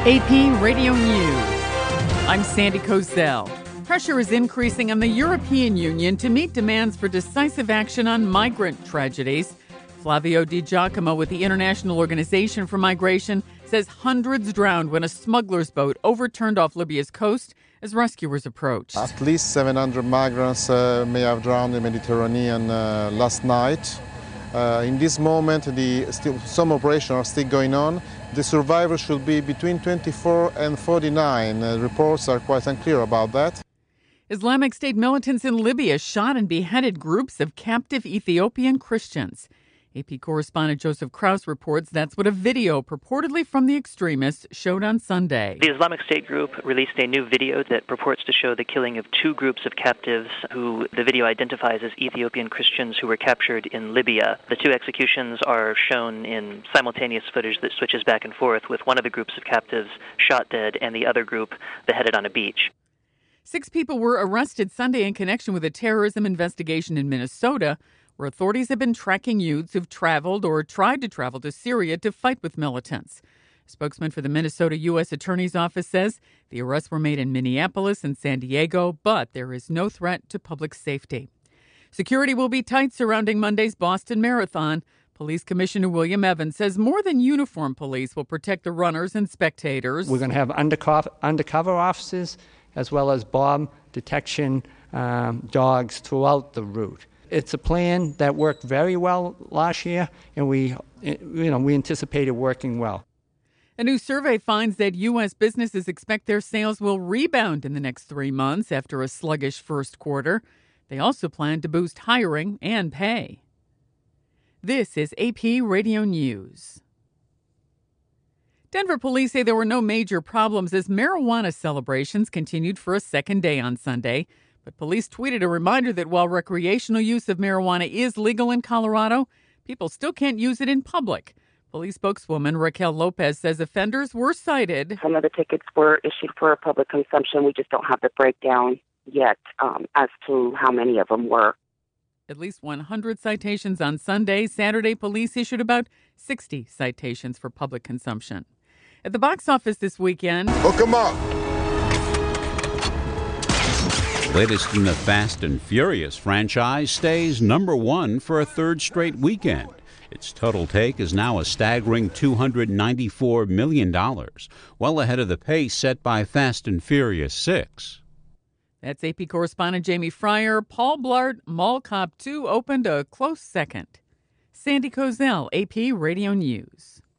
AP Radio News. I'm Sandy Kozel. Pressure is increasing on the European Union to meet demands for decisive action on migrant tragedies. Flavio Di Giacomo with the International Organization for Migration says hundreds drowned when a smuggler's boat overturned off Libya's coast as rescuers approached. At least 700 migrants may have drowned in the Mediterranean last night. In this moment, some operations are still going on. The survivors should be between 24 and 49. Reports are quite unclear about that. Islamic State militants in Libya shot and beheaded groups of captive Ethiopian Christians. AP correspondent Joseph Krause reports that's what a video purportedly from the extremists showed on Sunday. The Islamic State group released a new video that purports to show the killing of two groups of captives who the video identifies as Ethiopian Christians who were captured in Libya. The two executions are shown in simultaneous footage that switches back and forth, with one of the groups of captives shot dead and the other group beheaded on a beach. 6 people were arrested Sunday in connection with a terrorism investigation in Minnesota, where authorities have been tracking youths who've traveled or tried to travel to Syria to fight with militants. A spokesman for the Minnesota U.S. Attorney's Office says the arrests were made in Minneapolis and San Diego, but there is no threat to public safety. Security will be tight surrounding Monday's Boston Marathon. Police Commissioner William Evans says more than uniformed police will protect the runners and spectators. We're going to have undercover officers as well as bomb detection dogs throughout the route. It's a plan that worked very well last year, and we anticipate it working well. A new survey finds that U.S. businesses expect their sales will rebound in the next 3 months after a sluggish first quarter. They also plan to boost hiring and pay. This is AP Radio News. Denver police say there were no major problems as marijuana celebrations continued for a second day on Sunday. But police tweeted a reminder that while recreational use of marijuana is legal in Colorado, people still can't use it in public. Police spokeswoman Raquel Lopez says offenders were cited. Some of the tickets were issued for public consumption. We just don't have the breakdown yet as to how many of them were. At least 100 citations on Sunday. Saturday, police issued about 60 citations for public consumption. At the box office this weekend... Hook 'em up! Latest in the Fast and Furious franchise stays number one for a third straight weekend. Its total take is now a staggering $294 million, well ahead of the pace set by Fast and Furious 6. That's AP correspondent Jamie Fryer. Paul Blart Mall Cop 2 opened a close second. Sandy Kozel, AP Radio News.